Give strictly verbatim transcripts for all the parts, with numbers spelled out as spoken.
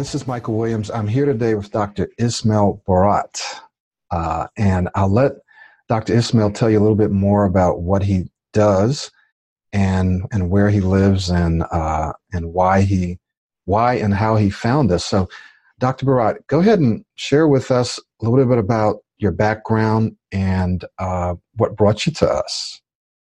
this is Michael Williams. I'm here today with Doctor Ismail Bharat, uh, and I'll let Doctor Ismail tell you a little bit more about what he does and and where he lives and uh, and why he why and how he found us. So, Doctor Bharat, go ahead and share with us a little bit about your background and uh, what brought you to us.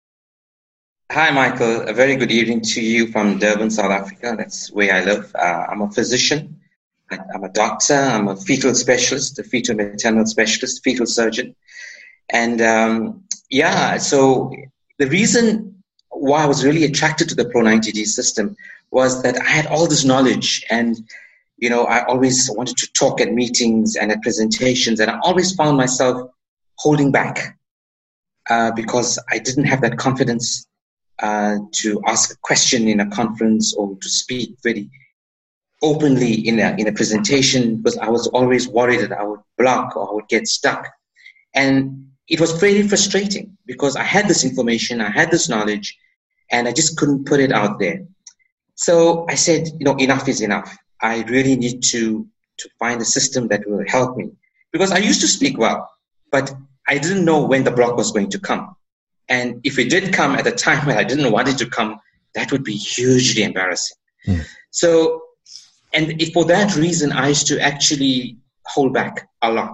Hi, Michael. A very good evening to you from Durban, South Africa. That's where I live. Uh, I'm a physician. I'm a doctor. I'm a fetal specialist, a fetal maternal specialist, fetal surgeon. And um, yeah, so the reason why I was really attracted to the Pro ninety D system was that I had all this knowledge, and you know, I always wanted to talk at meetings and at presentations, and I always found myself holding back uh, because I didn't have that confidence Uh, to ask a question in a conference or to speak very openly in a in a presentation, because I was always worried that I would block or I would get stuck. And it was very frustrating because I had this information, I had this knowledge, and I just couldn't put it out there. So I said, you know, enough is enough. I really need to, to find a system that will help me. Because I used to speak well, but I didn't know when the block was going to come. And if it did come at a time when I didn't want it to come, that would be hugely embarrassing. Mm. So, and if for that reason, I used to actually hold back a lot.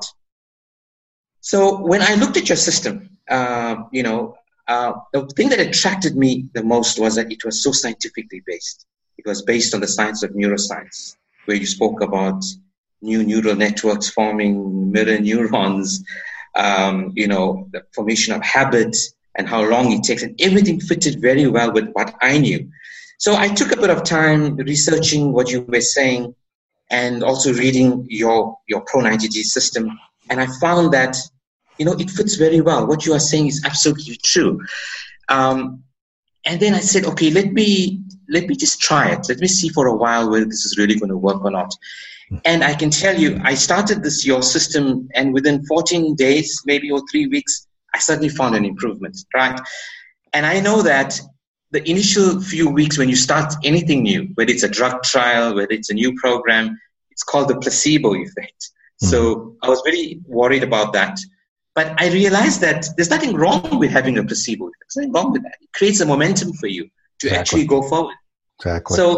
So when I looked at your system, uh, you know, uh, the thing that attracted me the most was that it was so scientifically based. It was based on the science of neuroscience, where you spoke about new neural networks forming, mirror neurons, um, you know, the formation of habits, and how long it takes, and everything fitted very well with what I knew. So I took a bit of time researching what you were saying and also reading your, your Pro ninety D system. And I found that, you know, it fits very well. What you are saying is absolutely true. Um, and then I said, okay, let me, let me just try it. Let me see for a while whether this is really going to work or not. And I can tell you, I started this, your system, and within fourteen days, maybe, or three weeks, I suddenly found an improvement, right? And I know that the initial few weeks when you start anything new, whether it's a drug trial, whether it's a new program, it's called the placebo effect. Mm-hmm. So I was very worried about that. But I realized that there's nothing wrong with having a placebo effect. There's nothing wrong with that. It creates a momentum for you to exactly. actually go forward. Exactly. So,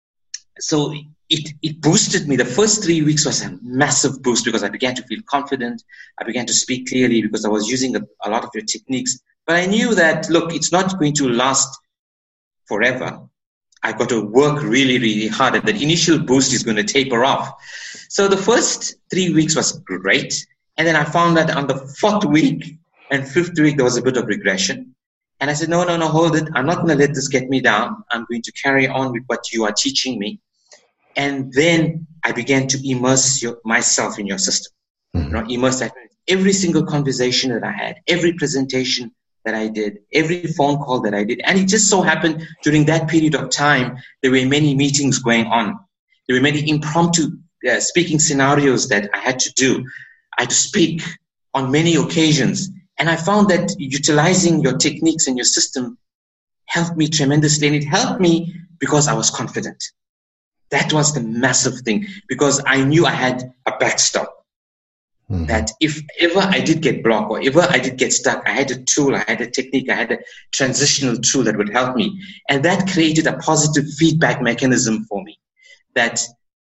so it, it boosted me. The first three weeks was a massive boost because I began to feel confident. I began to speak clearly because I was using a, a lot of your techniques. But I knew that, look, it's not going to last forever. I've got to work really, really hard. And the initial boost is going to taper off. So the first three weeks was great. And then I found that on the fourth week and fifth week, there was a bit of regression. And I said, no, no, no, hold it. I'm not going to let this get me down. I'm going to carry on with what you are teaching me. And then I began to immerse your, myself in your system. Mm-hmm. You know, immerse that every single conversation that I had, every presentation that I did, every phone call that I did. And it just so happened during that period of time, there were many meetings going on. There were many impromptu uh, speaking scenarios that I had to do. I had to speak on many occasions. And I found that utilizing your techniques and your system helped me tremendously. And it helped me because I was confident. That was the massive thing, because I knew I had a backstop. Mm-hmm. That if ever I did get blocked or ever I did get stuck, I had a tool, I had a technique, I had a transitional tool that would help me. And that created a positive feedback mechanism for me, that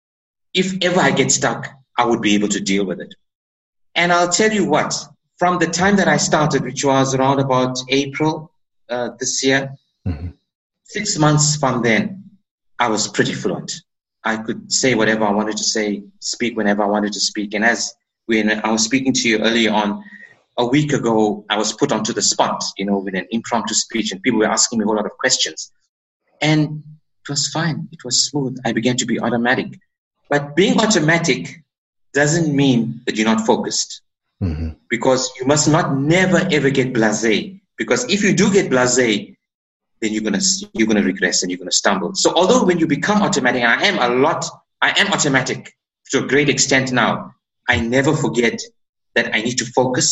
if ever I get stuck, I would be able to deal with it. And I'll tell you what, from the time that I started, which was around about April uh, this year, mm-hmm. six months from then, I was pretty fluent. I could say whatever I wanted to say, speak whenever I wanted to speak. And as when I was speaking to you earlier on, a week ago, I was put onto the spot, you know, with an impromptu speech, and people were asking me a whole lot of questions. And it was fine. It was smooth. I began to be automatic. But being automatic doesn't mean that you're not focused. Mm-hmm. Because you must not never, ever get blasé. Because if you do get blasé, then you're gonna you're gonna regress and you're gonna stumble. So although when you become automatic, and I am a lot, I am automatic to a great extent now, I never forget that I need to focus,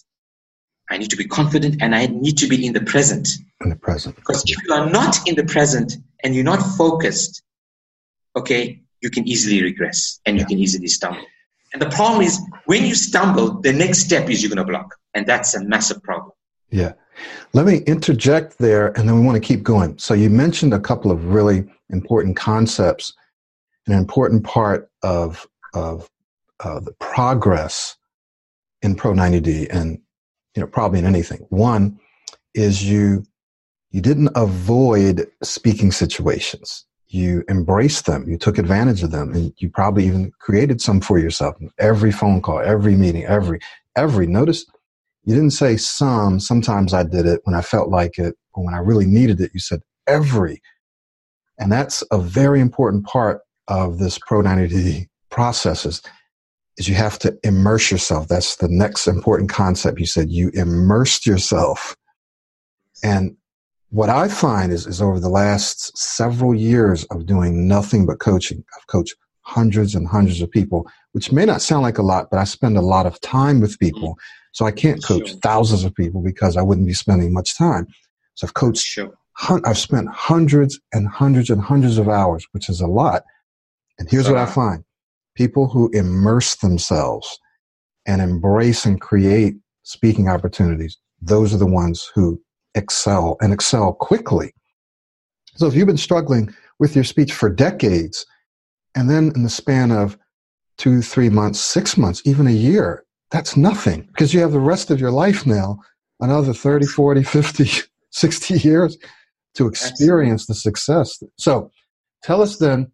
I need to be confident, and I need to be in the present. In the present. Because if you are not in the present and you're not focused, okay, you can easily regress and you can easily stumble. And the problem is when you stumble, the next step is you're going to block. And that's a massive problem. Yeah. Let me interject there, and then we want to keep going. So you mentioned a couple of really important concepts, an important part of, of uh, the progress in Pro ninety D, and you know, probably in anything. One is you you didn't avoid speaking situations. You embraced them. You took advantage of them, and you probably even created some for yourself. Every phone call, every meeting, every every notice. You didn't say some. Sometimes I did it when I felt like it, or when I really needed it. You said every, and that's a very important part of this Pro ninety D processes. Is you have to immerse yourself. That's the next important concept. You said you immersed yourself. And what I find is, is over the last several years of doing nothing but coaching, I've coached hundreds and hundreds of people, which may not sound like a lot, but I spend a lot of time with people. So I can't coach sure. thousands of people because I wouldn't be spending much time. So I've coached, sure. hun- I've spent hundreds and hundreds and hundreds of hours, which is a lot. And here's so, what I find. People who immerse themselves and embrace and create speaking opportunities, those are the ones who excel and excel quickly. So if you've been struggling with your speech for decades, and then in the span of two, three months, six months, even a year, that's nothing, because you have the rest of your life now, another thirty, forty, fifty, sixty years to experience the success. So tell us then,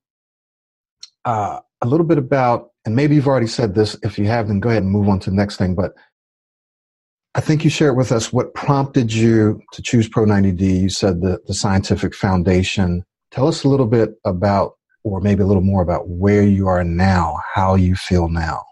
uh, a little bit about, and maybe you've already said this. If you have, then go ahead and move on to the next thing. But I think you shared with us what prompted you to choose Pro ninety D. You said the, the scientific foundation. Tell us a little bit about, or maybe a little more about where you are now, how you feel now.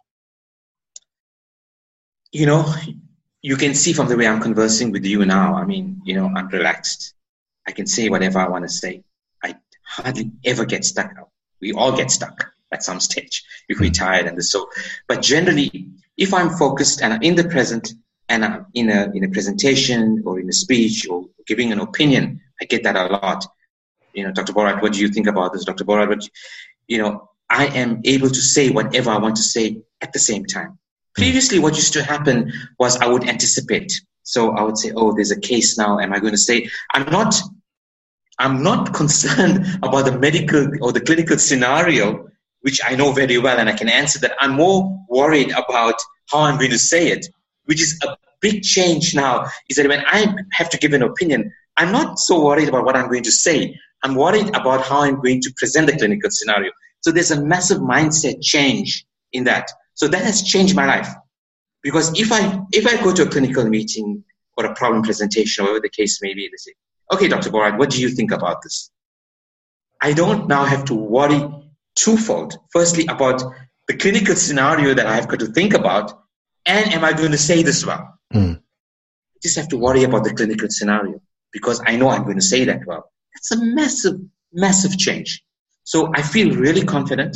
You know, you can see from the way I'm conversing with you now, I mean, you know, I'm relaxed. I can say whatever I want to say. I hardly ever get stuck. We all get stuck at some stage if we're tired and this. So, but generally, if I'm focused and I'm in the present and I'm in a in a presentation or in a speech or giving an opinion, I get that a lot. You know, Doctor Borat, what do you think about this? Doctor Borat, what, you know, I am able to say whatever I want to say at the same time. Previously, what used to happen was I would anticipate. So I would say, oh, there's a case now. Am I going to say, I'm not, I'm not concerned about the medical or the clinical scenario, which I know very well and I can answer that. I'm more worried about how I'm going to say it, which is a big change now, is that when I have to give an opinion, I'm not so worried about what I'm going to say. I'm worried about how I'm going to present the clinical scenario. So there's a massive mindset change in that. So that has changed my life. Because if I if I go to a clinical meeting or a problem presentation, or whatever the case may be, they say, okay, Doctor Borat, what do you think about this? I don't now have to worry twofold. Firstly, about the clinical scenario that I have got to think about, and am I going to say this well? Mm. I just have to worry about the clinical scenario because I know I'm going to say that well. That's a massive, massive change. So I feel really confident.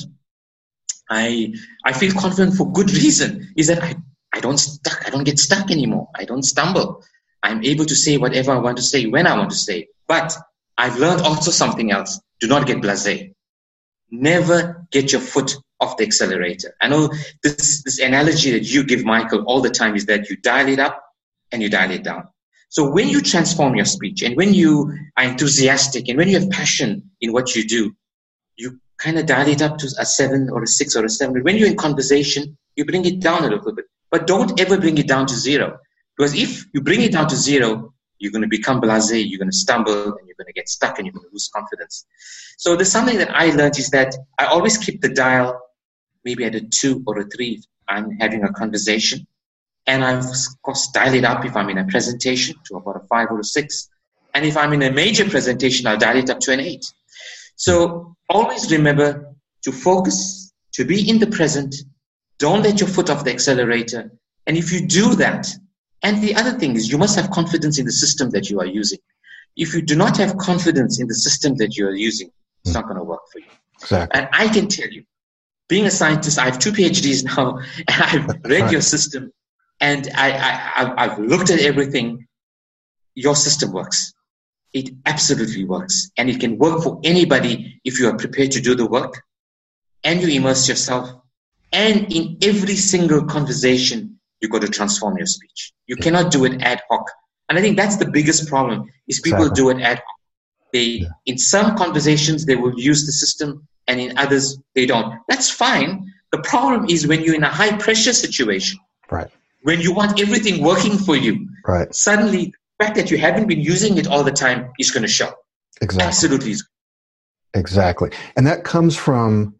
I I feel confident for good reason, is that I, I don't stuck, I don't get stuck anymore. I don't stumble. I'm able to say whatever I want to say when I want to say. But I've learned also something else. Do not get blasé. Never get your foot off the accelerator. I know this, this analogy that you give, Michael, all the time is that you dial it up and you dial it down. So when you transform your speech and when you are enthusiastic and when you have passion in what you do, you kind of dial it up to a seven or a six or a seven. When you're in conversation, you bring it down a little bit. But don't ever bring it down to zero. Because if you bring it down to zero, you're going to become blasé, you're going to stumble, and you're going to get stuck, and you're going to lose confidence. So there's something that I learned is that I always keep the dial maybe at a two or a three if I'm having a conversation. And I, of course, dial it up if I'm in a presentation to about a five or a six. And if I'm in a major presentation, I'll dial it up to an eight. So always remember to focus, to be in the present. Don't let your foot off the accelerator. And if you do that, and the other thing is you must have confidence in the system that you are using. If you do not have confidence in the system that you are using, it's not going to work for you. Exactly. And I can tell you, being a scientist, I have two PhDs now, and I've read right. your system, and I, I, I've looked at everything. Your system works. It absolutely works. And it can work for anybody if you are prepared to do the work and you immerse yourself. And in every single conversation, you've got to transform your speech. You yeah. cannot do it ad hoc. And I think that's the biggest problem, is people exactly. do it ad hoc. They, yeah. in some conversations, they will use the system, and in others, they don't. That's fine. The problem is when you're in a high-pressure situation, right? When you want everything working for you, right? Suddenly, the fact that you haven't been using it all the time is going to show. Exactly. Absolutely. Exactly. And that comes from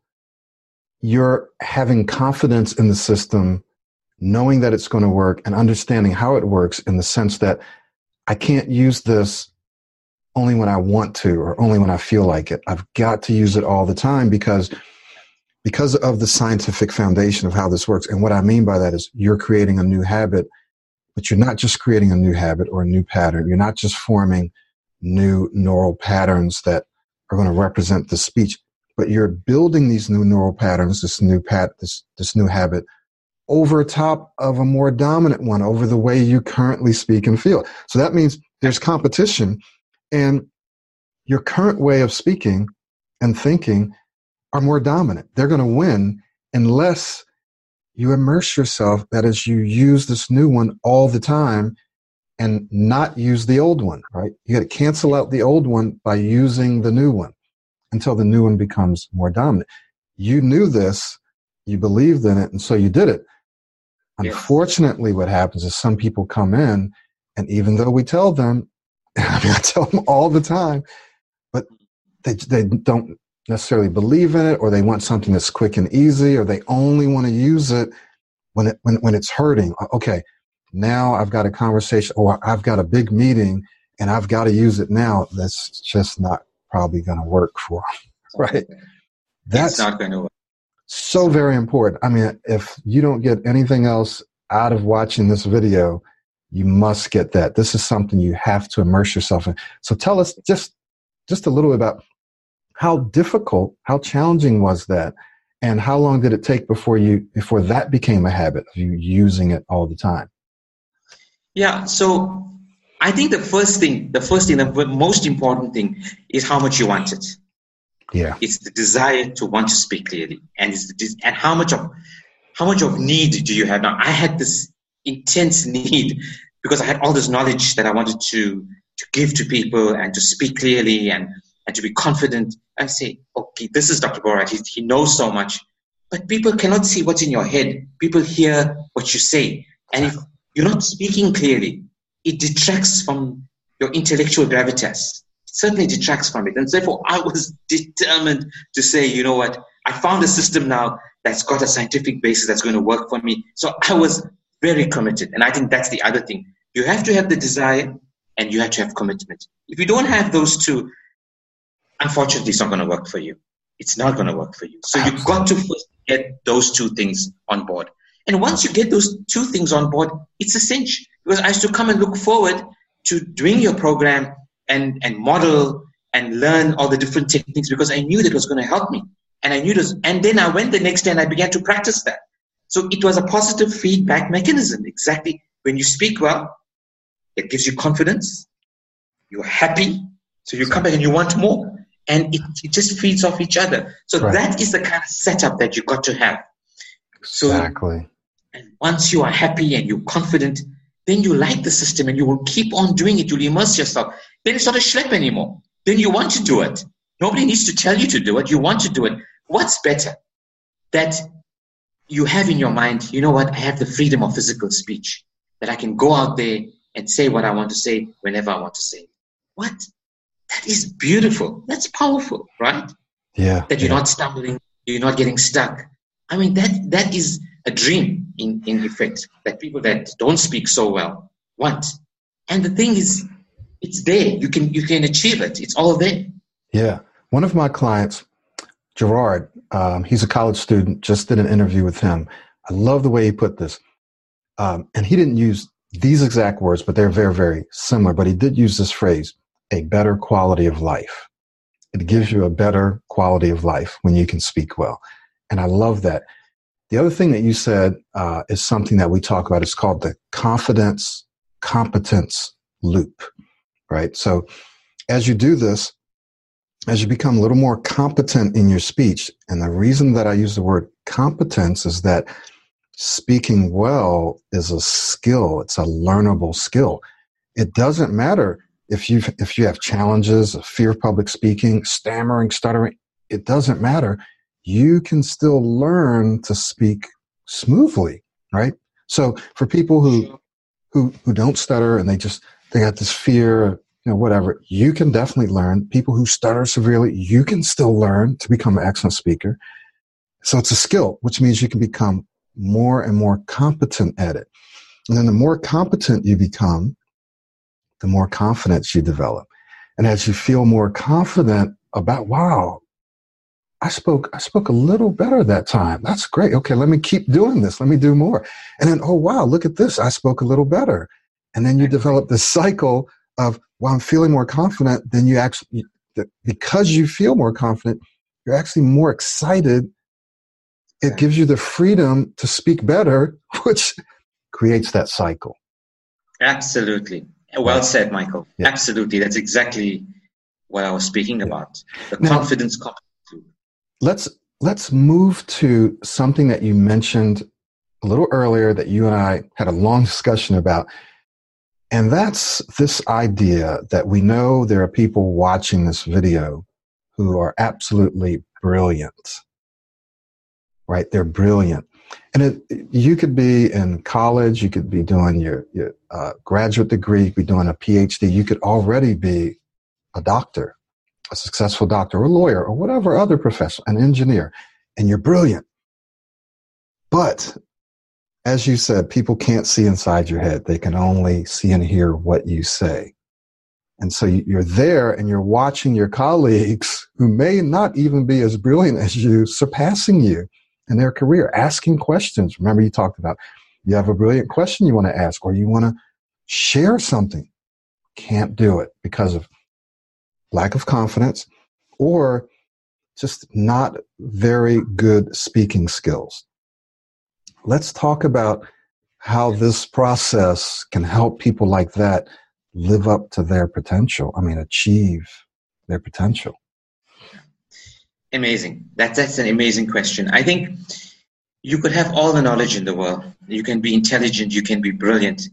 your having confidence in the system, knowing that it's going to work, and understanding how it works, in the sense that I can't use this only when I want to, or only when I feel like it. I've got to use it all the time, because because of the scientific foundation of how this works. And what I mean by that is, you're creating a new habit, but you're not just creating a new habit or a new pattern. You're not just forming new neural patterns that are going to represent the speech, but you're building these new neural patterns, this new pat, this, this new habit, over top of a more dominant one, over the way you currently speak and feel. So that means there's competition, and your current way of speaking and thinking are more dominant. They're going to win unless you immerse yourself, that is, you use this new one all the time and not use the old one, right? You got to cancel out the old one by using the new one until the new one becomes more dominant. You knew this, you believed in it, and so you did it. Yes. Unfortunately, what happens is some people come in, and even though we tell them, I mean, I tell them all the time, but they they don't necessarily believe in it, or they want something that's quick and easy, or they only want to use it when it when when it's hurting. Okay, now I've got a conversation, or I've got a big meeting, and I've got to use it now. That's just not probably going to work for them, right? That's it's not going to work. So very important. I mean, if you don't get anything else out of watching this video, you must get that. This is something you have to immerse yourself in. So tell us just, just a little bit about how difficult, how challenging was that, and how long did it take before you, before that became a habit of you using it all the time? Yeah. So I think the first thing, the first thing, the most important thing is how much you want it. Yeah, it's the desire to want to speak clearly, and it's the, and how much of how much of need do you have now? I had this intense need because I had all this knowledge that I wanted to to give to people and to speak clearly and and to be confident and say, okay, this is Doctor Borat. He, he knows so much, but people cannot see what's in your head. People hear what you say, and if you're not speaking clearly, it detracts from your intellectual gravitas. Certainly detracts from it. And therefore, I was determined to say, you know what, I found a system now that's got a scientific basis that's going to work for me. So I was very committed. And I think that's the other thing. You have to have the desire and you have to have commitment. If you don't have those two, unfortunately, it's not going to work for you. It's not going to work for you. So you've got to first get those two things on board. And once you get those two things on board, it's a cinch. Because I used to come and look forward to doing your program and, and model and learn all the different techniques, because I knew that it was going to help me. And I knew this. And then I went the next day and I began to practice that. So it was a positive feedback mechanism. Exactly. When you speak well, it gives you confidence. You're happy. So you come back and you want more. And it, it just feeds off each other. So right. That is the kind of setup that you've got to have. Exactly. So, and once you are happy and you're confident, then you like the system and you will keep on doing it. You'll immerse yourself. Then it's not a schlep anymore. Then you want to do it. Nobody needs to tell you to do it. You want to do it. What's better? That you have in your mind, you know what? I have the freedom of physical speech. That I can go out there and say what I want to say whenever I want to say it. What? That is beautiful. That's powerful, right? Yeah. That you're yeah. not stumbling. You're not getting stuck. I mean, that that is a dream in, in effect that people that don't speak so well want. And the thing is, it's there. You can you can achieve it. It's all there. Yeah. One of my clients, Gerard, um, he's a college student, just did an interview with him. I love the way he put this. Um, and he didn't use these exact words, but they're very, very similar. But he did use this phrase, a better quality of life. It gives you a better quality of life when you can speak well. And I love that. The other thing that you said uh, is something that we talk about. It's called the confidence competence loop, right? So as you do this, as you become a little more competent in your speech, and the reason that I use the word competence is that speaking well is a skill. It's a learnable skill. It doesn't matter if you if you have challenges, fear of public speaking, stammering, stuttering. It doesn't matter. You can still learn to speak smoothly, right? So for people who who who don't stutter and they just they got this fear, you know, whatever, you can definitely learn. People who stutter severely, you can still learn to become an excellent speaker. So it's a skill, which means you can become more and more competent at it. And then the more competent you become, the more confidence you develop. And as you feel more confident about, wow, I spoke, I spoke a little better that time. That's great. Okay, let me keep doing this. Let me do more. And then, oh, wow, look at this. I spoke a little better. And then you develop this cycle of, well, I'm feeling more confident. Then you actually, because you feel more confident, you're actually more excited. It gives you the freedom to speak better, which creates that cycle. Absolutely. Well said, Michael. Yeah. Absolutely. That's exactly what I was speaking about. The now, confidence competence. Let's let's move to something that you mentioned a little earlier that you and I had a long discussion about. And that's this idea that we know there are people watching this video who are absolutely brilliant, right? They're brilliant. And it, you could be in college, you could be doing your, your uh, graduate degree, you could be doing a P H D, you could already be a doctor, a successful doctor, or a lawyer, or whatever other profession, an engineer, and you're brilliant. But as you said, people can't see inside your head. They can only see and hear what you say. And so you're there and you're watching your colleagues who may not even be as brilliant as you, surpassing you in their career, asking questions. Remember, you talked about you have a brilliant question you want to ask, or you want to share something. Can't do it because of lack of confidence or just not very good speaking skills. Let's talk about how this process can help people like that live up to their potential. I mean, achieve their potential. Amazing. That's, that's an amazing question. I think you could have all the knowledge in the world. You can be intelligent, you can be brilliant.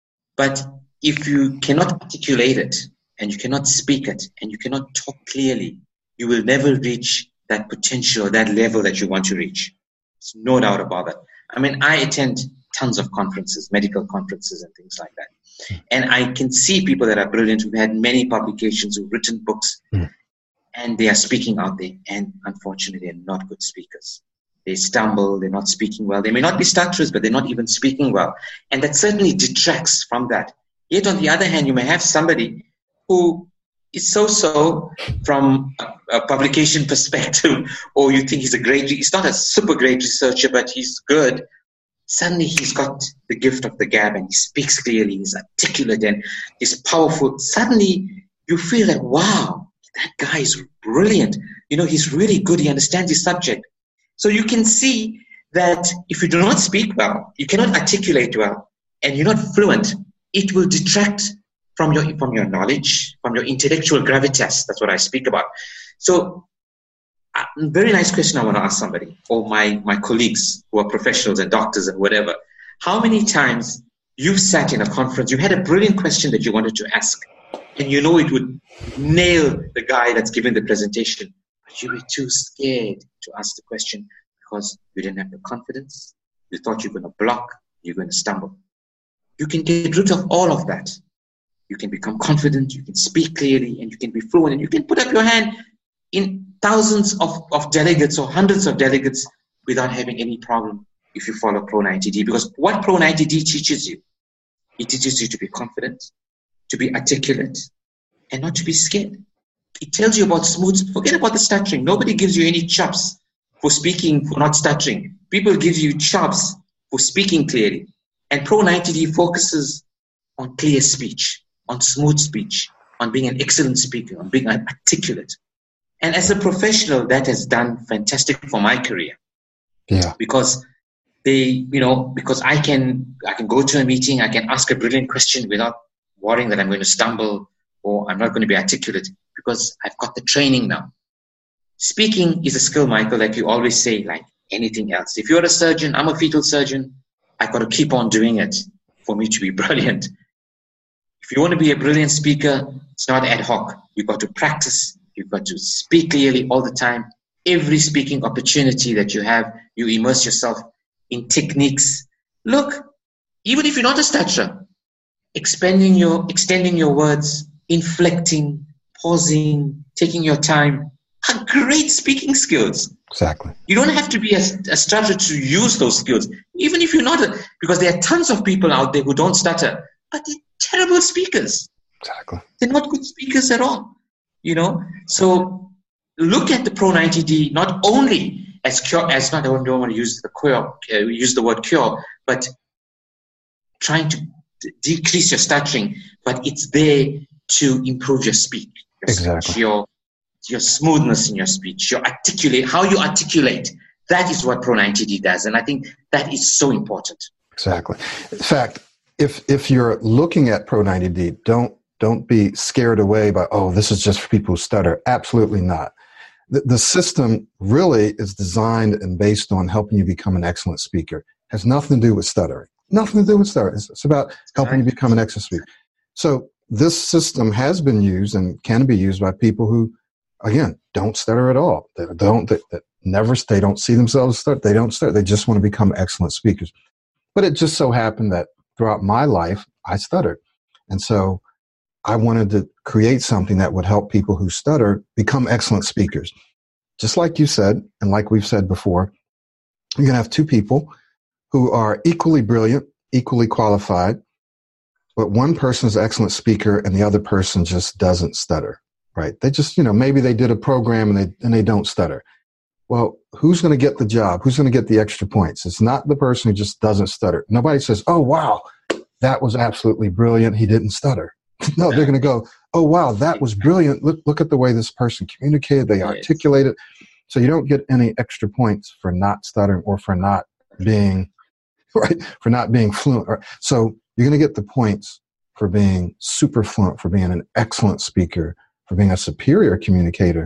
But if you cannot articulate it and you cannot speak it and you cannot talk clearly, you will never reach that potential, that level that you want to reach. There's no doubt about that. I mean, I attend tons of conferences, medical conferences and things like that. And I can see people that are brilliant who've had many publications, who've written books, mm. and they are speaking out there. And unfortunately, they're not good speakers. They stumble, they're not speaking well. They may not be stutterers, but they're not even speaking well. And that certainly detracts from that. Yet on the other hand, you may have somebody who is so-so from a, a publication perspective, or you think he's a great, he's not a super great researcher, but he's good. Suddenly he's got the gift of the gab and he speaks clearly, he's articulate and he's powerful. Suddenly you feel like, wow, that guy is brilliant. You know, he's really good. He understands his subject. So you can see that if you do not speak well, you cannot articulate well, and you're not fluent, it will detract from your, from your knowledge, from your intellectual gravitas. That's what I speak about. So a very nice question I want to ask somebody, or my, my colleagues who are professionals and doctors and whatever. How many times you've sat in a conference, you had a brilliant question that you wanted to ask, and you know it would nail the guy that's giving the presentation, but you were too scared to ask the question because you didn't have the confidence. You thought you were going to block, you're going to stumble. You can get rid of all of that. You can become confident, you can speak clearly, and you can be fluent, and you can put up your hand in thousands of, of delegates or hundreds of delegates without having any problem if you follow Pro ninety D. Because what Pro ninety D teaches you, it teaches you to be confident, to be articulate, and not to be scared. It tells you about smooth, forget about the stuttering. Nobody gives you any chops for speaking, for not stuttering. People give you chops for speaking clearly. And Pro ninety D focuses on clear speech, on smooth speech, on being an excellent speaker, on being articulate. And as a professional, that has done fantastic for my career. Yeah. Because they, you know, because I can, I can go to a meeting, I can ask a brilliant question without worrying that I'm going to stumble or I'm not going to be articulate, because I've got the training now. Speaking is a skill, Michael, like you always say, like anything else. If you're a surgeon, I'm a fetal surgeon, I've got to keep on doing it for me to be brilliant. If you want to be a brilliant speaker, it's not ad hoc. You've got to practice. You've got to speak clearly all the time. Every speaking opportunity that you have, you immerse yourself in techniques. Look, even if you're not a stutterer, expanding your, extending your words, inflecting, pausing, taking your time, are great speaking skills. Exactly. You don't have to be a, a stutterer to use those skills. Even if you're not, a, because there are tons of people out there who don't stutter, but they're terrible speakers. Exactly. They're not good speakers at all. You know, so look at the Pro ninety D not only as cure, as not I don't want to use the cure, uh, use the word cure, but trying to d- decrease your stuttering, but it's there to improve your speech, your, exactly. speech, your your smoothness in your speech, your articulate, how you articulate. That is what Pro ninety D does, and I think that is so important. Exactly. In fact, if if you're looking at Pro ninety D, don't don't be scared away by, oh, this is just for people who stutter. Absolutely not. The, the system really is designed and based on helping you become an excellent speaker. It has nothing to do with stuttering. Nothing to do with stuttering. It's, it's about helping you become an excellent speaker. So this system has been used and can be used by people who, again, don't stutter at all. They don't, they, they never, they don't see themselves stutter. They don't stutter. They just want to become excellent speakers. But it just so happened that throughout my life, I stuttered. And so I wanted to create something that would help people who stutter become excellent speakers. Just like you said, and like we've said before, you can have two people who are equally brilliant, equally qualified, but one person is an excellent speaker and the other person just doesn't stutter, right? They just, you know, maybe they did a program and they, and they don't stutter. Well, who's going to get the job? Who's going to get the extra points? It's not the person who just doesn't stutter. Nobody says, oh, wow, that was absolutely brilliant. He didn't stutter. No, they're going to go, oh, wow, that was brilliant. Look, look at the way this person communicated. They articulated. So you don't get any extra points for not stuttering or for not being, right, for not being fluent. So you're going to get the points for being super fluent, for being an excellent speaker, for being a superior communicator.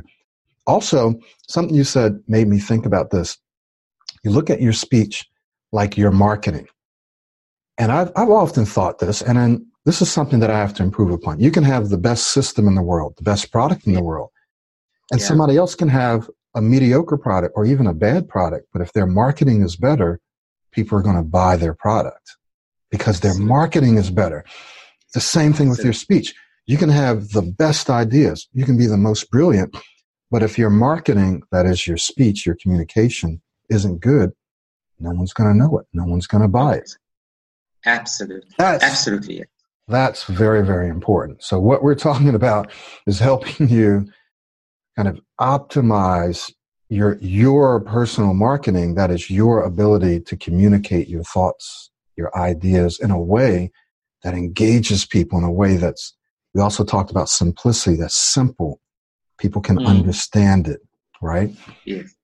Also, something you said made me think about this. You look at your speech like your marketing. And I've, I've often thought this, and then this is something that I have to improve upon. You can have the best system in the world, the best product in the world, and yeah. somebody else can have a mediocre product or even a bad product. But if their marketing is better, people are going to buy their product because their marketing is better. The same thing with your speech. You can have the best ideas. You can be the most brilliant. But if your marketing, that is your speech, your communication, isn't good, no one's going to know it. No one's going to buy it. Absolutely. That's, Absolutely. That's very, very important. So what we're talking about is helping you kind of optimize your your personal marketing. That is your ability to communicate your thoughts, your ideas in a way that engages people, in a way that's, we also talked about simplicity, that's simple. People can mm. understand it, right? Yes.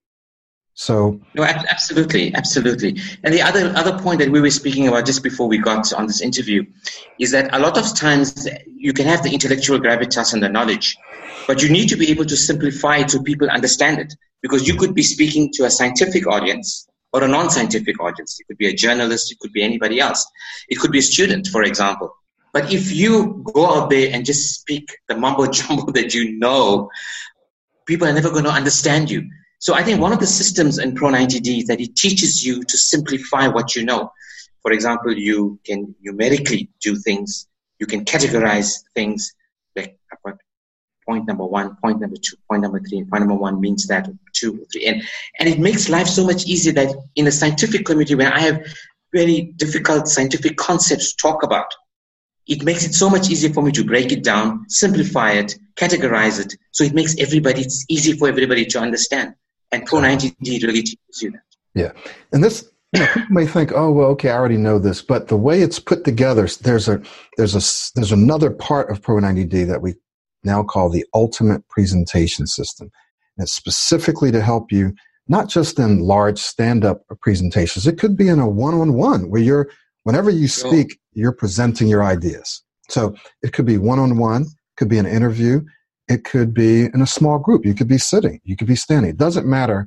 So no, absolutely, absolutely. And the other other point that we were speaking about just before we got on this interview is that a lot of times you can have the intellectual gravitas and the knowledge, but you need to be able to simplify it so people understand it. Because you could be speaking to a scientific audience or a non-scientific audience. It could be a journalist. It could be anybody else. It could be a student, for example. But if you go out there and just speak the mumbo jumbo that you know, people are never going to understand you. So I think one of the systems in Pro ninety D is that it teaches you to simplify what you know. For example, you can numerically do things. You can categorize things. Like I've got point number one, point number two, point number three. Point number one means that, two, three. And, and it makes life so much easier that in the scientific community, when I have very difficult scientific concepts to talk about, it makes it so much easier for me to break it down, simplify it, categorize it. So it makes everybody, it's easy for everybody to understand. And Pro ninety D really teaches you that. Yeah. And this, you know, people may think, oh, well, okay, I already know this. But the way it's put together, there's a there's a there's another part of Pro ninety D that we now call the ultimate presentation system. And it's specifically to help you, not just in large stand-up presentations. It could be in a one-on-one where you're, whenever you speak, you're presenting your ideas. So it could be one-on-one, could be an interview. It could be in a small group. You could be sitting. You could be standing. It doesn't matter.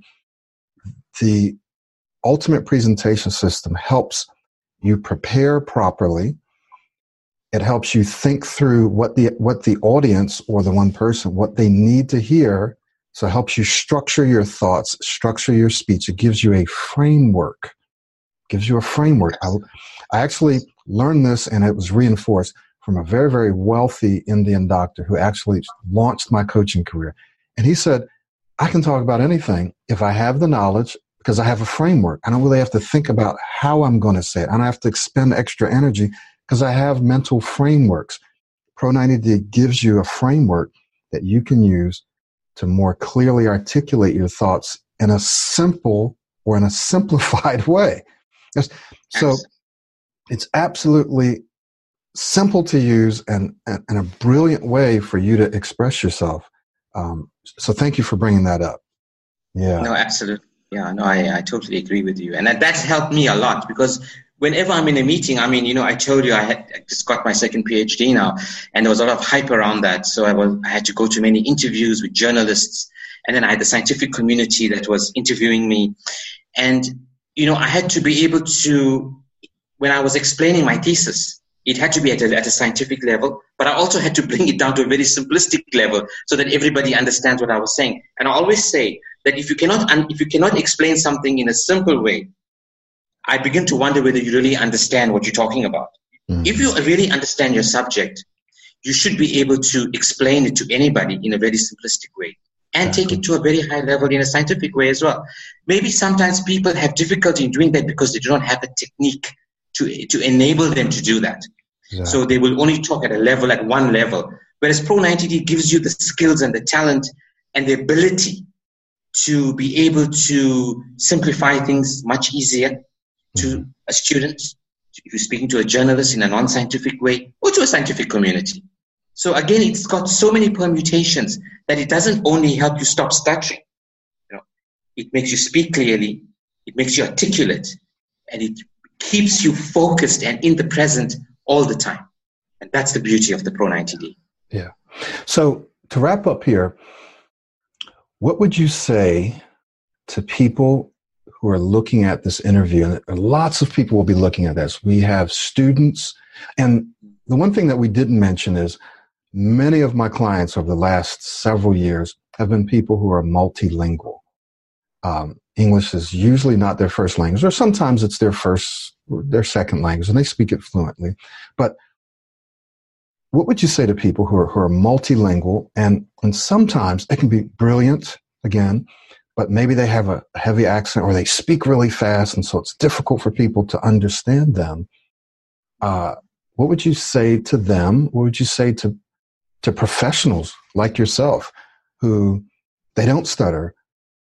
The ultimate presentation system helps you prepare properly. It helps you think through what the what the audience or the one person, what they need to hear. So it helps you structure your thoughts, structure your speech. It gives you a framework. It gives you a framework. I, I actually learned this, and it was reinforced from a very, very wealthy Indian doctor who actually launched my coaching career. And he said, I can talk about anything if I have the knowledge, because I have a framework. I don't really have to think about how I'm going to say it. I don't have to expend extra energy because I have mental frameworks. Pro ninety D gives you a framework that you can use to more clearly articulate your thoughts in a simple or in a simplified way. So it's absolutely simple to use and, and, and a brilliant way for you to express yourself. Um, so thank you for bringing that up. Yeah. No, absolutely. Yeah, no, I, I totally agree with you. And that, that's helped me a lot, because whenever I'm in a meeting, I mean, you know, I told you I had I just got my second PhD now, and there was a lot of hype around that. So I was I had to go to many interviews with journalists, and then I had the scientific community that was interviewing me. And, you know, I had to be able to, when I was explaining my thesis, it had to be at a, at a scientific level, but I also had to bring it down to a very simplistic level so that everybody understands what I was saying. And I always say that if you cannot if you cannot explain something in a simple way, I begin to wonder whether you really understand what you're talking about. Mm-hmm. If you really understand your subject, you should be able to explain it to anybody in a very simplistic way and mm-hmm. take it to a very high level in a scientific way as well. Maybe sometimes people have difficulty in doing that because they do not have a technique to to enable them to do that. Exactly. So they will only talk at a level, at one level. Whereas Pro ninety D gives you the skills and the talent and the ability to be able to simplify things much easier to mm-hmm. a student, if you're speaking to a journalist in a non-scientific way, or to a scientific community. So again, it's got so many permutations that it doesn't only help you stop stuttering. You know, it makes you speak clearly, it makes you articulate, and it keeps you focused and in the present all the time. And that's the beauty of the Pro ninety D. Yeah. So to wrap up here, what would you say to people who are looking at this interview? And lots of people will be looking at this. We have students. And the one thing that we didn't mention is many of my clients over the last several years have been people who are multilingual. Um, English is usually not their first language, or sometimes it's their first, their second language, and they speak it fluently. But what would you say to people who are, who are multilingual, and, and sometimes it can be brilliant, again, but maybe they have a heavy accent or they speak really fast, and so it's difficult for people to understand them. Uh, what would you say to them? What would you say to, to professionals like yourself who they don't stutter,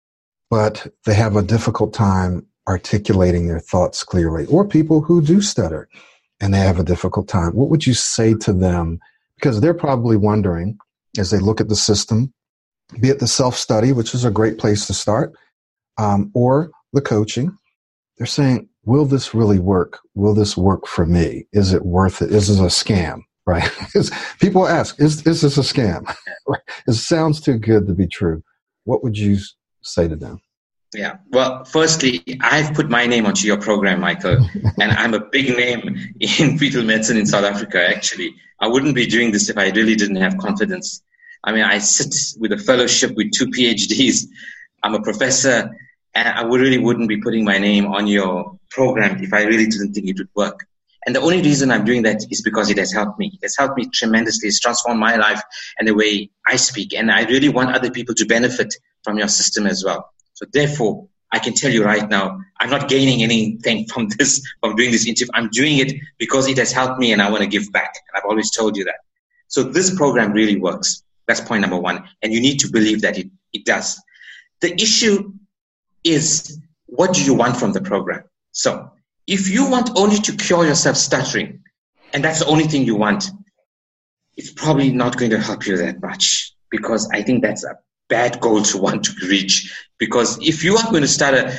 but they have a difficult time articulating their thoughts clearly, or people who do stutter and they have a difficult time? What would you say to them? Because they're probably wondering, as they look at the system, be it the self-study, which is a great place to start, um, or the coaching, they're saying, will this really work? Will this work for me? Is it worth it? Is this a scam? Right? People ask, is, is this a scam? It sounds too good to be true. What would you say to them? Yeah. Well, firstly, I've put my name onto your program, Michael, and I'm a big name in fetal medicine in South Africa, actually. I wouldn't be doing this if I really didn't have confidence. I mean, I sit with a fellowship with two PhDs. I'm a professor, and I really wouldn't be putting my name on your program if I really didn't think it would work. And the only reason I'm doing that is because it has helped me. It has helped me tremendously. It's transformed my life and the way I speak. And I really want other people to benefit from your system as well. So therefore, I can tell you right now, I'm not gaining anything from this, from doing this interview. I'm doing it because it has helped me and I want to give back. And I've always told you that. So this program really works. That's point number one. And you need to believe that it, it does. The issue is, what do you want from the program? So if you want only to cure yourself stuttering, and that's the only thing you want, it's probably not going to help you that much, because I think that's a bad goal to want to reach. Because if you are going to start a,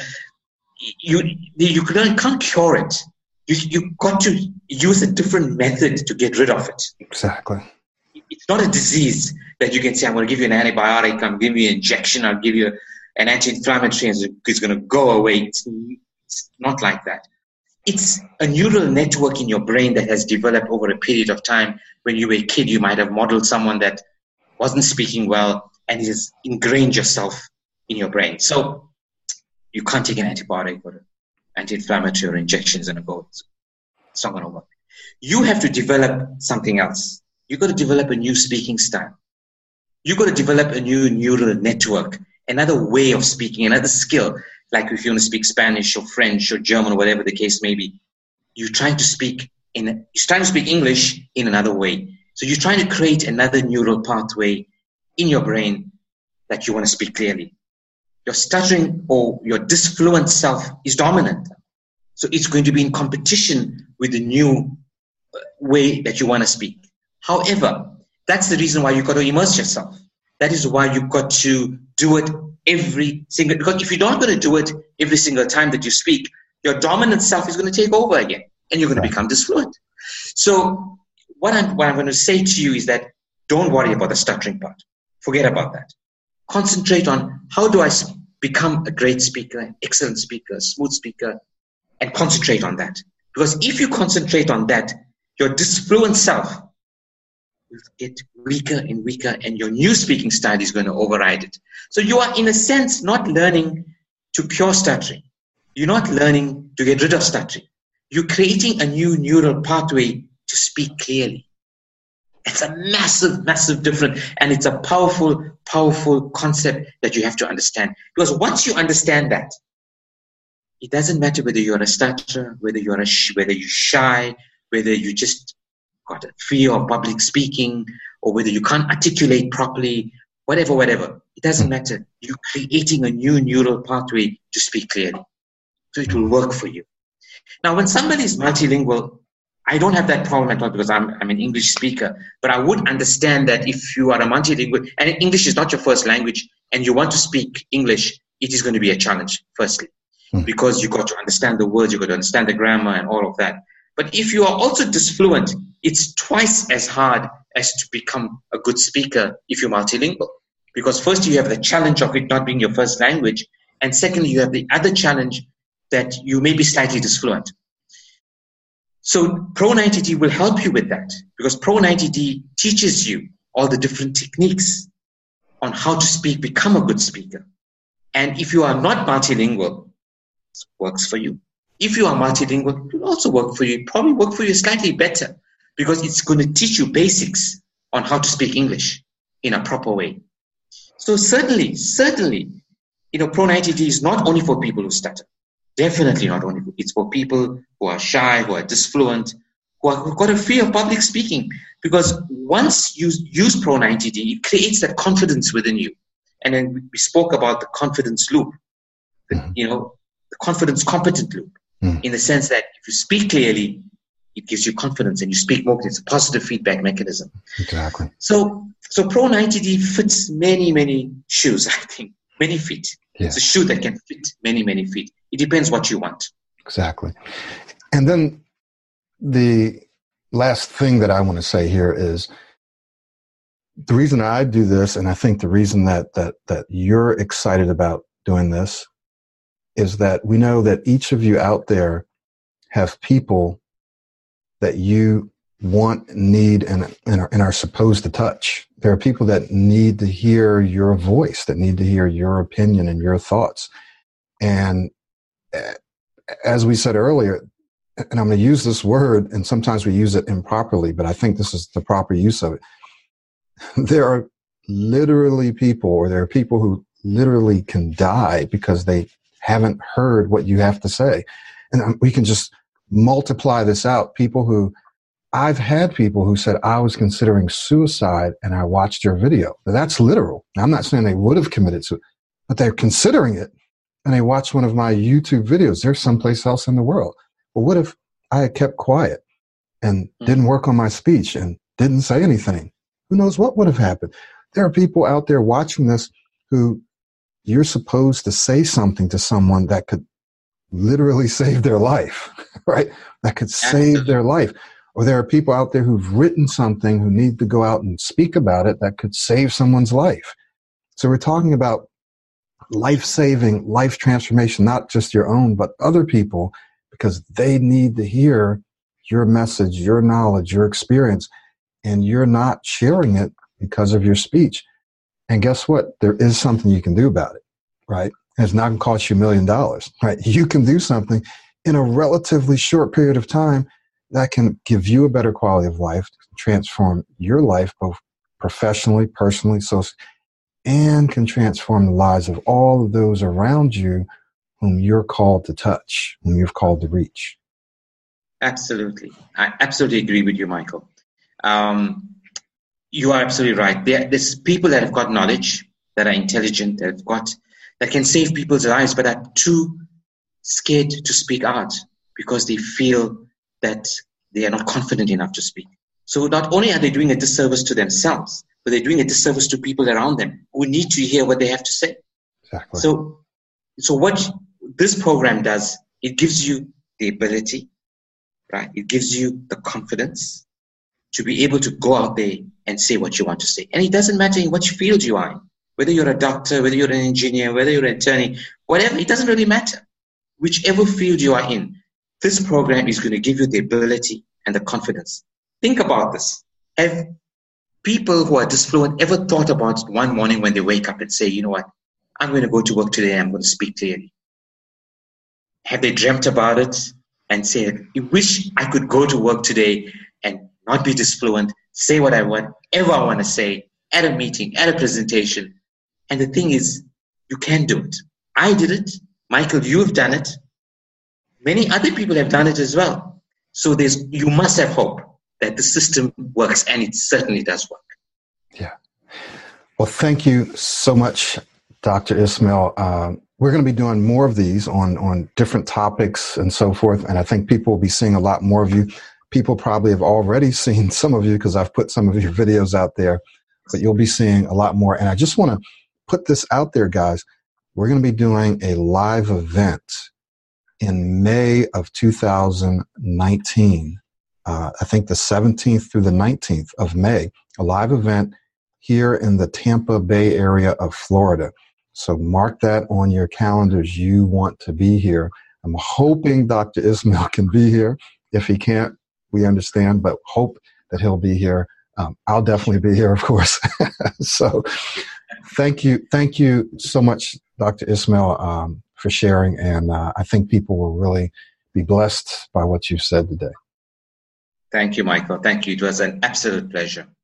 you you can't cure it. You you got to use a different method to get rid of it. Exactly. it's not a disease that you can say, I'm going to give you an antibiotic, I'm going to give you an injection, I'll give you an anti-inflammatory, and it's going to go away. It's, it's not like that. It's a neural network in your brain that has developed over a period of time. When you were a kid, you might have modeled someone that wasn't speaking well, and it has ingrained yourself in your brain. So you can't take an antibiotic or an anti-inflammatory or injections and go. It's not going to work. You have to develop something else. You've got to develop a new speaking style. You've got to develop a new neural network, another way of speaking, another skill. Like if you want to speak Spanish or French or German or whatever the case may be, you're trying to speak in, you're trying to speak English in another way. So you're trying to create another neural pathway in your brain that you want to speak clearly. Your stuttering or your disfluent self is dominant. So it's going to be in competition with the new way that you want to speak. However, that's the reason why you've got to immerse yourself. That is why you've got to do it every single, because if you're not going to do it every single time that you speak, your dominant self is going to take over again and you're going to become disfluent. So what I'm, what I'm going to say to you is that don't worry about the stuttering part. Forget about that. Concentrate on how do I become a great speaker, an excellent speaker, a smooth speaker, and concentrate on that. Because if you concentrate on that, your disfluent self will get weaker and weaker, and your new speaking style is going to override it. So you are, in a sense, not learning to cure stuttering. You're not learning to get rid of stuttering. You're creating a new neural pathway to speak clearly. It's a massive, massive difference, and it's a powerful, powerful concept that you have to understand. Because once you understand that, it doesn't matter whether you're a stutterer, whether you're a sh- whether you're shy, whether you just got a fear of public speaking, or whether you can't articulate properly, whatever, whatever. It doesn't matter. You're creating a new neural pathway to speak clearly. So it will work for you. Now, when somebody is multilingual, I don't have that problem at all because I'm, I'm an English speaker, but I would understand that if you are a multilingual, and English is not your first language, and you want to speak English, it is going to be a challenge, firstly, mm. because you've got to understand the words, you've got to understand the grammar and all of that. But if you are also disfluent, it's twice as hard as to become a good speaker if you're multilingual. Because first you have the challenge of it not being your first language, and secondly, you have the other challenge that you may be slightly disfluent. So Pro ninety D will help you with that, because Pro ninety D teaches you all the different techniques on how to speak, become a good speaker. And if you are not multilingual, it works for you. If you are multilingual, it will also work for you. It probably work for you slightly better, because it's going to teach you basics on how to speak English in a proper way. So certainly, certainly, you know, Pro ninety D is not only for people who stutter. Definitely not only. It's for people who are shy, who are disfluent, who are, who've got a fear of public speaking. Because once you use Pro ninety D, it creates that confidence within you. And then we spoke about the confidence loop, the, you know, the confidence competent loop, mm. in the sense that if you speak clearly, it gives you confidence, and you speak more. It's a positive feedback mechanism. Exactly. So, so Pro ninety D fits many, many shoes, I think, many feet. Yeah. It's a shoe that can fit many, many feet. It depends what you want. Exactly. And then the last thing that I want to say here is the reason I do this, and I think the reason that that that you're excited about doing this, is that we know that each of you out there have people that you want, need, and, and, are, and are supposed to touch. There are people that need to hear your voice, that need to hear your opinion and your thoughts. And as we said earlier, and I'm going to use this word, and sometimes we use it improperly, but I think this is the proper use of it. There are literally people, or there are people who literally can die because they haven't heard what you have to say. And we can just multiply this out. People who, I've had people who said, I was considering suicide and I watched your video. Now, that's literal. Now, I'm not saying they would have committed suicide, but they're considering it. And they watched one of my YouTube videos. They're someplace else in the world. Well, what if I had kept quiet and didn't work on my speech and didn't say anything? Who knows what would have happened? There are people out there watching this who you're supposed to say something to someone that could literally save their life, right? That could save their life. or there are people out there who've written something who need to go out and speak about it that could save someone's life. So we're talking about life-saving, life transformation, not just your own, but other people, because they need to hear your message, your knowledge, your experience, and you're not sharing it because of your speech. And guess what? There is something you can do about it, right? And it's not going to cost you a million dollars, right? You can do something in a relatively short period of time that can give you a better quality of life, transform your life, both professionally, personally, socially, and can transform the lives of all of those around you whom you're called to touch, whom you're called to reach. Absolutely. I absolutely agree with you, Michael. Um, you are absolutely right. There, there's people that have got knowledge, that are intelligent, that have got, that can save people's lives, but are too scared to speak out because they feel that they are not confident enough to speak. So not only are they doing a disservice to themselves, but they're doing a disservice to people around them who need to hear what they have to say. Exactly. So, so what this program does, it gives you the ability, right? It gives you the confidence to be able to go out there and say what you want to say. And it doesn't matter in which field you are in, whether you're a doctor, whether you're an engineer, whether you're an attorney, whatever, it doesn't really matter. Whichever field you are in, this program is going to give you the ability and the confidence. Think about this. Have people who are disfluent ever thought about one morning when they wake up and say, you know what, I'm going to go to work today, I'm going to speak clearly? Have they dreamt about it and said, I wish I could go to work today and not be disfluent, say what I want, ever I want to say, at a meeting, at a presentation? And the thing is, you can do it. I did it. Michael, you've done it. Many other people have done it as well. So there's, you must have hope that the system works, and it certainly does work. Yeah. Well, thank you so much, Doctor Ismail. Um, we're going to be doing more of these on, on different topics and so forth, and I think people will be seeing a lot more of you. People probably have already seen some of you because I've put some of your videos out there, but you'll be seeing a lot more. And I just want to put this out there, guys. We're going to be doing a live event in May of two thousand nineteen. Uh, I think the seventeenth through the nineteenth of May, a live event here in the Tampa Bay area of Florida. So mark that on your calendars. You want to be here. I'm hoping Doctor Ismail can be here. If he can't, we understand, but hope that he'll be here. Um, I'll definitely be here, of course. So thank you. Thank you so much, Doctor Ismail, um, for sharing. And uh, I think people will really be blessed by what you've said today. Thank you, Michael. Thank you. It was an absolute pleasure.